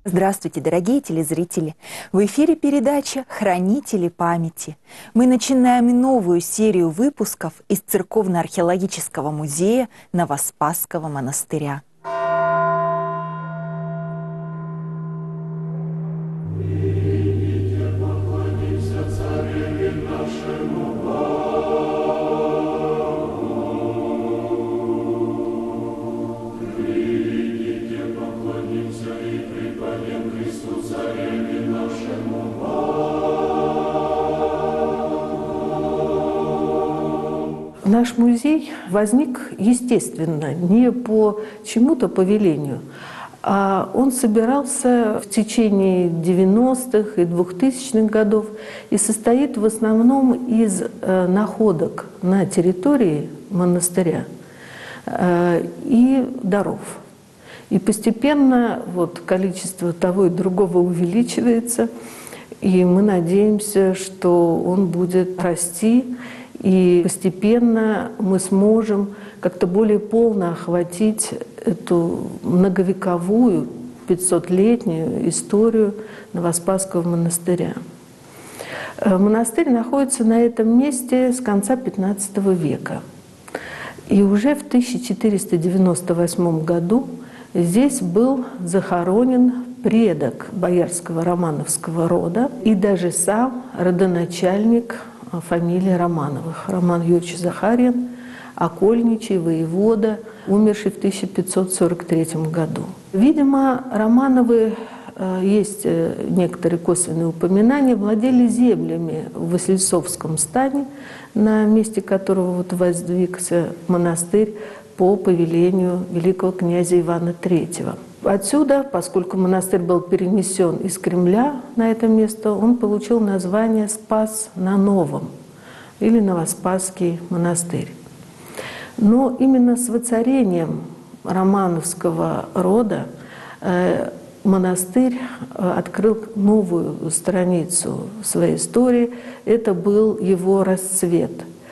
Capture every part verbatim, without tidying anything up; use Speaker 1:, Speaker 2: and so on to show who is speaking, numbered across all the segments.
Speaker 1: Здравствуйте, дорогие телезрители! В эфире передача «Хранители памяти». Мы начинаем новую серию выпусков из Церковно-археологического музея Новоспасского монастыря.
Speaker 2: Наш музей возник естественно, не по чему-то повелению, а он собирался в течение девяностых и двухтысячных годов и состоит в основном из э, находок на территории монастыря э, и даров. И постепенно вот, количество того и другого увеличивается, и мы надеемся, что он будет расти, и постепенно мы сможем как-то более полно охватить эту многовековую, пятисотлетнюю историю Новоспасского монастыря. Монастырь находится на этом месте с конца пятнадцатого века. И уже в тысяча четыреста девяносто восьмом году здесь был захоронен предок боярского романовского рода и даже сам родоначальник фамилии Романовых. Роман Юрьевич Захарьин, окольничий, воевода, умерший в тысяча пятьсот сорок третьем году. Видимо, Романовы, есть некоторые косвенные упоминания, владели землями в Васильцовском стане, на месте которого вот воздвигся монастырь по повелению великого князя Ивана Третьего. Отсюда, поскольку монастырь был перенесен из Кремля на это место, он получил название «Спас на Новом» или Новоспасский монастырь. Но именно с воцарением романовского рода э, монастырь открыл новую страницу в своей истории. Это был его расцвет,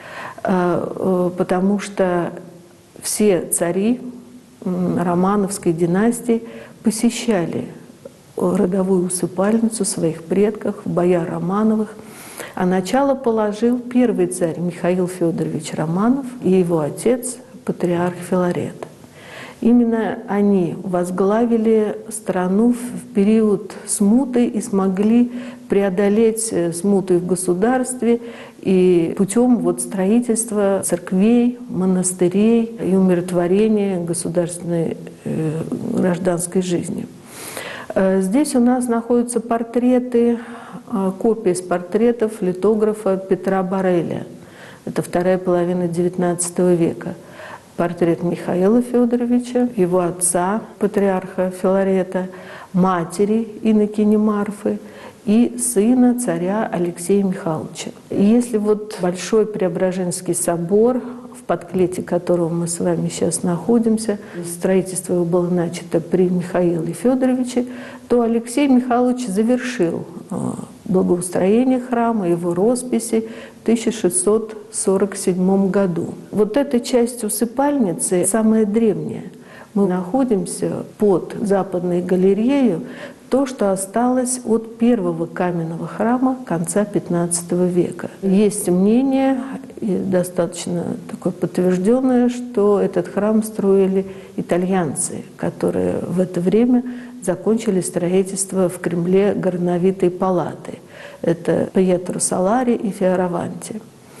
Speaker 2: э, потому что все цари Романовской династии посещали родовую усыпальницу своих предков, бояр Романовых. А начало положил первый царь Михаил Федорович Романов и его отец, патриарх Филарет. Именно они возглавили страну в период смуты и смогли преодолеть смуты в государстве и путем вот строительства церквей, монастырей и умиротворения государственной э, гражданской жизни. Здесь у нас находятся портреты, копии с портретов литографа Петра Бареля. Это вторая половина девятнадцатого века. Портрет Михаила Федоровича, его отца, патриарха Филарета, матери инокини Марфы и сына царя Алексея Михайловича. И если вот Большой Преображенский собор, в подклете которого мы с вами сейчас находимся, строительство его было начато при Михаиле Федоровиче, то Алексей Михайлович завершил благоустроение храма, его росписи в тысяча шестьсот сорок седьмом году. Вот эта часть усыпальницы самая древняя. Мы находимся под западной галереей, то, что осталось от первого каменного храма конца пятнадцатого века. Есть мнение, и достаточно такое подтвержденное, что этот храм строили итальянцы, которые в это время закончили строительство в Кремле горновитой палаты. Это Пьетро Салари и Фиораванти.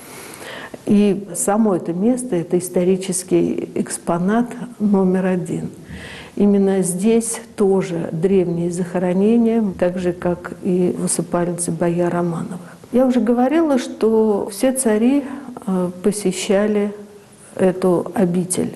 Speaker 2: И само это место – это исторический экспонат номер один. Именно здесь тоже древние захоронения, так же, как и в усыпальнице бояр Романовых. Я уже говорила, что все цари посещали эту обитель.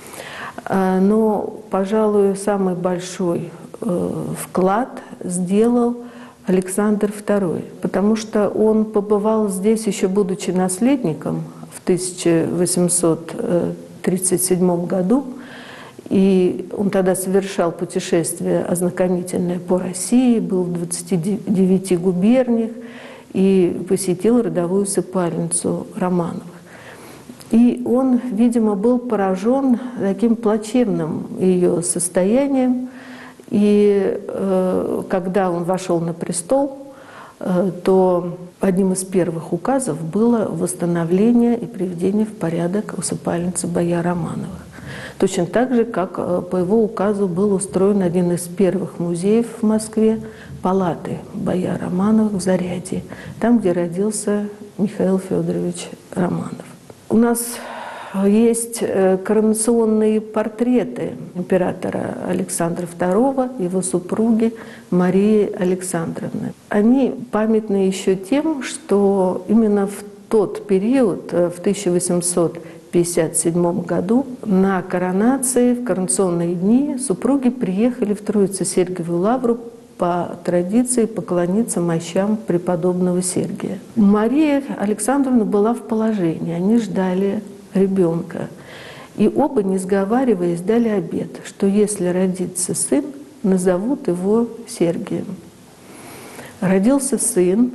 Speaker 2: Но, пожалуй, самый большой вклад сделал Александр второй, потому что он побывал здесь, еще будучи наследником, в тысяча восемьсот тридцать седьмом году, и он тогда совершал путешествие ознакомительное по России, был в двадцати девяти губерниях и посетил родовую усыпальницу Романовых. И он, видимо, был поражен таким плачевным ее состоянием И э, когда он вошел на престол, э, то одним из первых указов было восстановление и приведение в порядок усыпальницы бояр Романовых. Точно так же, как э, по его указу был устроен один из первых музеев в Москве, палаты бояр Романовых в Зарядье, там, где родился Михаил Федорович Романов. У нас есть коронационные портреты императора Александра второго и его супруги Марии Александровны. Они памятны еще тем, что именно в тот период, в тысяча восемьсот пятьдесят седьмом году, на коронации, в коронационные дни, супруги приехали в Троице-Сергиевую лавру по традиции поклониться мощам преподобного Сергия. Мария Александровна была в положении, они ждали ребенка. И оба, не сговариваясь, дали обет, что если родится сын, назовут его Сергием. Родился сын,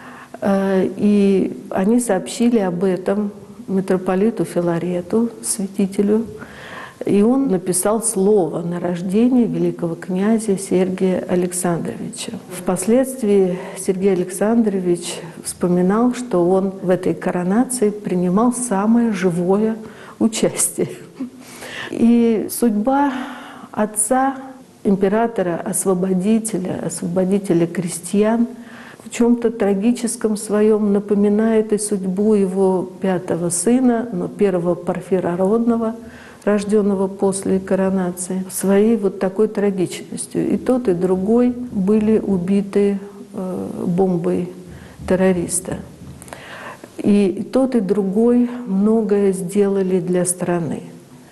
Speaker 2: и они сообщили об этом митрополиту Филарету, святителю, и он написал слово на рождение великого князя Сергия Александровича. Впоследствии Сергей Александрович вспоминал, что он в этой коронации принимал самое живое участие. И судьба отца, императора-освободителя, освободителя крестьян, в чем-то трагическом своем напоминает и судьбу его пятого сына, но первого парфирородного, рожденного после коронации, своей вот такой трагичностью. И тот, и другой были убиты э, бомбой террориста. И тот, и другой многое сделали для страны.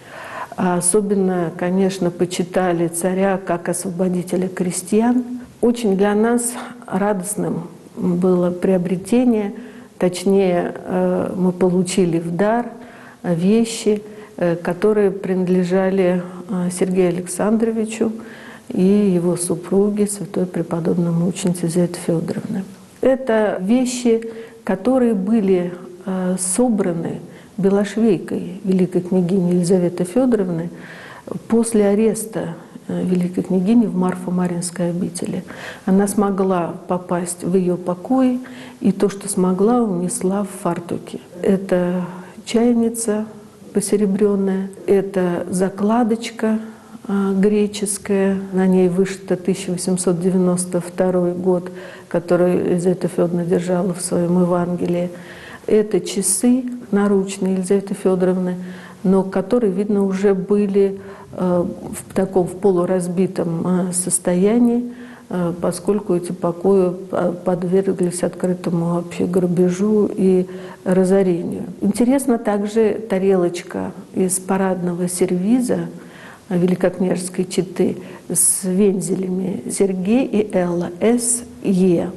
Speaker 2: А особенно, конечно, почитали царя как освободителя крестьян. Очень для нас радостным было приобретение, точнее, э, мы получили в дар вещи, которые принадлежали Сергею Александровичу и его супруге, святой преподобной мученице Елизаветы Федоровны. Это вещи, которые были собраны белошвейкой великой княгини Елизаветы Федоровны после ареста великой княгини в Марфо-Маринской обители. Она смогла попасть в ее покои, и то, что смогла, унесла в фартуке. Это чайница посеребренная, это закладочка э, греческая, на ней вышито тысяча восемьсот девяносто второй год, которую Елизавета Федоровна держала в своем Евангелии. Это часы наручные Елизаветы Федоровны, но которые, видно, уже были э, в таком в полуразбитом э, состоянии, э, поскольку эти покои подверглись открытому вообще грабежу и разорению. Интересна также тарелочка из парадного сервиза великокняжеской четы с вензелями Сергей и Элла, С Е.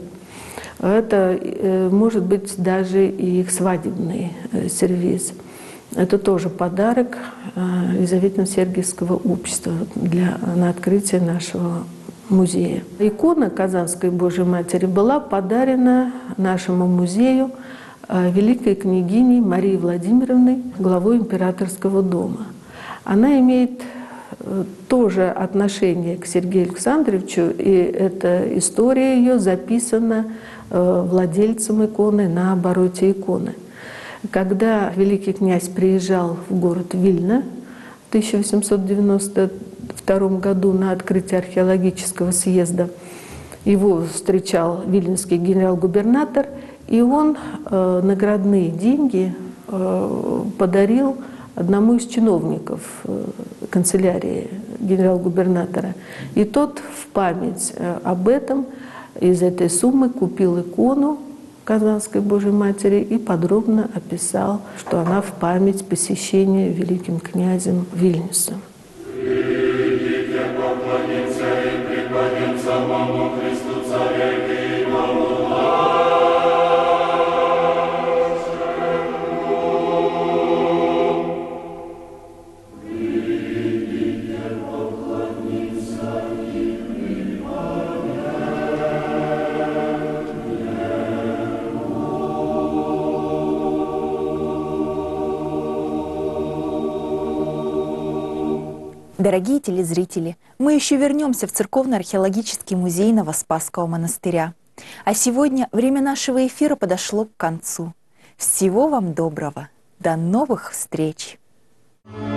Speaker 2: Это может быть даже и их свадебный сервиз. Это тоже подарок Елизаветно-Сергиевского общества для, на открытие нашего музея. Икона Казанской Божьей Матери была подарена нашему музею великой княгиней Марией Владимировной, главой императорского дома. Она имеет тоже отношение к Сергею Александровичу, и эта история ее записана владельцем иконы на обороте иконы. Когда великий князь приезжал в город Вильна в тысяча восемьсот девяносто втором году на открытие археологического съезда, его встречал вильнинский генерал-губернатор, и он э, наградные деньги э, подарил одному из чиновников э, канцелярии генерал-губернатора. И тот в память э, об этом из этой суммы купил икону Казанской Божьей Матери и подробно описал, что она в память посещения великим князем Вильнюса.
Speaker 1: Дорогие телезрители, мы еще вернемся в Церковно-археологический музей Новоспасского монастыря. А сегодня время нашего эфира подошло к концу. Всего вам доброго. До новых встреч!
Speaker 3: Thank you.